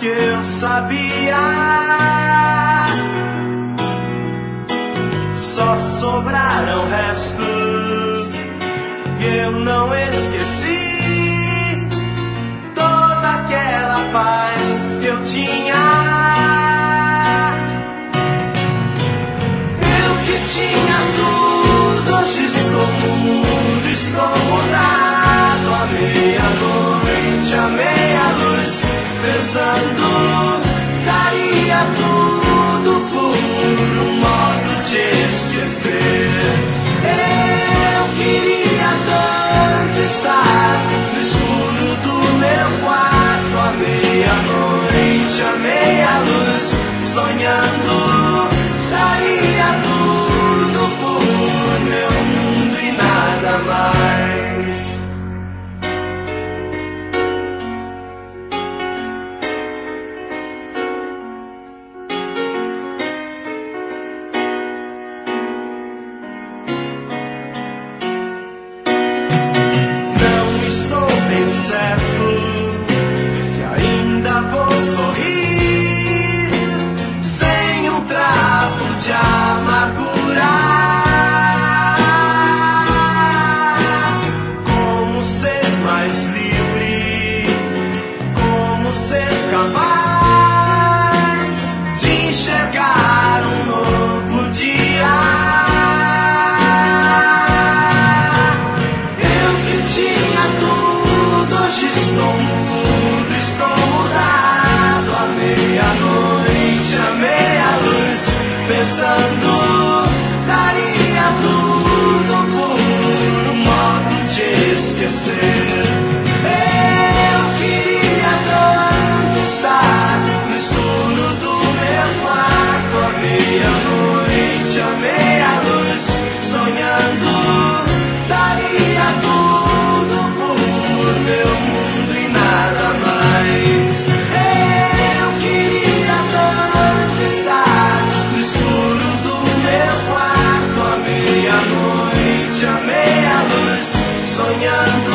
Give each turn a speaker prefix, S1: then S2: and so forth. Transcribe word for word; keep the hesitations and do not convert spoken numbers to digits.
S1: que eu sabia, só sobraram restos e eu não esqueci toda aquela paz que eu tinha. Eu que tinha tudo, hoje estou mudo, estou mudado. À meia-noite, à meia-luz, pensando, daria tudo por um modo de esquecer. Eu queria tanto estar no escuro do meu quarto, à meia-noite, à meia-luz, sonhando, daria tudo por meu mundo e nada mais. Estou bem certo que ainda vou sorrir sem um travo de amargura. Como ser mais livre, como ser capaz de enxergar um novo dia. Estou mudo, estou mudado, à meia-noite, à meia-luz, pensando, daria tudo por um modo de esquecer. Eu queria tanto estar no escuro do meu quarto, à meia-noite, à meia-luz, sonhando, daria tudo por meu mundo e nada mais. Eu queria tanto estar no escuro do meu quarto, à meia-noite, à meia-luz, sonhando,